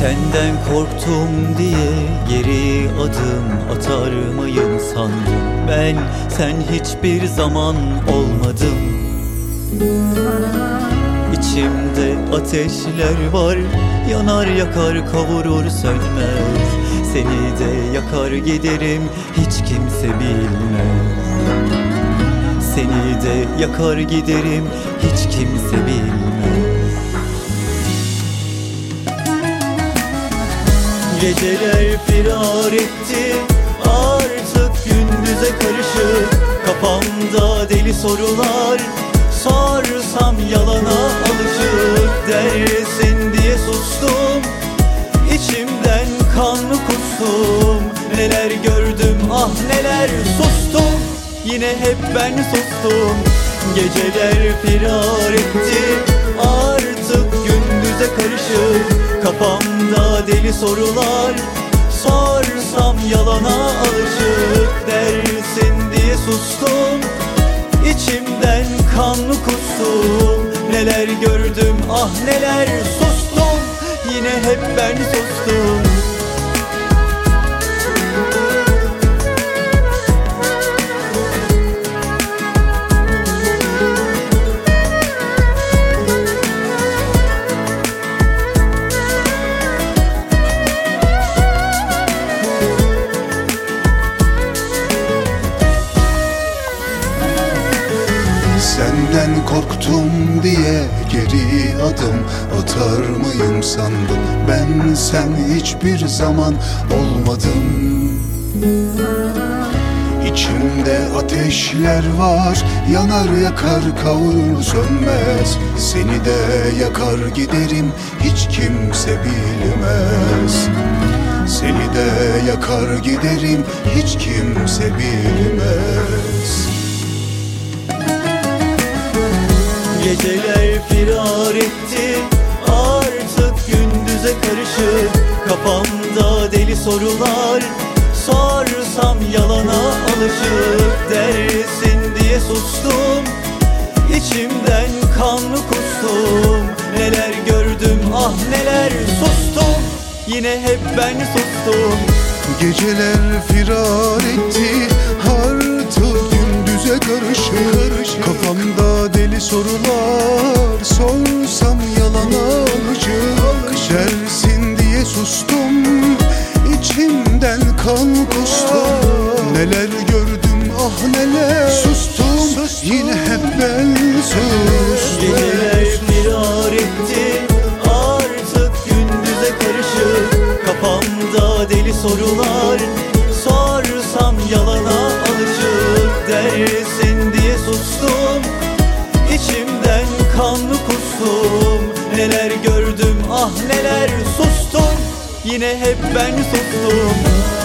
Senden korktum diye geri adım atar mıyım sandım. Ben sen hiçbir zaman olmadım. İçimde ateşler var, yanar yakar kavurur sönmez. Seni de yakar giderim, hiç kimse bilmez. Seni de yakar giderim, hiç kimse bilmez. Geceler firar etti, artık gündüze karışık. Kafamda deli sorular, sorsam yalana alışık. Dersin diye sustum, içimden kan kustum. Neler gördüm ah neler sustum, yine hep ben sustum. Geceler firar etti, artık gündüze karışık. Kafamda deli sorular, sorsam yalana alışık. Dersin diye sustum, içimden kan kustum. Neler gördüm ah neler sustum, yine hep ben sustum. Senden korktum diye geri adım atar mıyım sandım. Ben sen hiçbir zaman olmadım. İçimde ateşler var, yanar yakar kavurur sönmez. Seni de yakar giderim, hiç kimse bilmez. Seni de yakar giderim, hiç kimse bilmez. Geceler firar etti, artık gündüze karışık. Kafamda deli sorular, sorsam yalana alışık. Dersin diye sustum, içimden kan kustum. Neler gördüm ah neler sustum, yine hep ben sustum. Geceler firar etti, artık gündüze karışık. Kafamda deli sorular, sorsam yalana alışık. Dersin diye sustum, içimden kan kustum. Neler gördüm ah neler sustum, yine hep ben sustum. Geceler firar etti, artık gündüze karışık. Kafamda deli sorular, sorsam yalana alışık. Dersin diye sustum, içimden kan kustum. Neler gördüm ah neler sustum, yine hep ben sustum.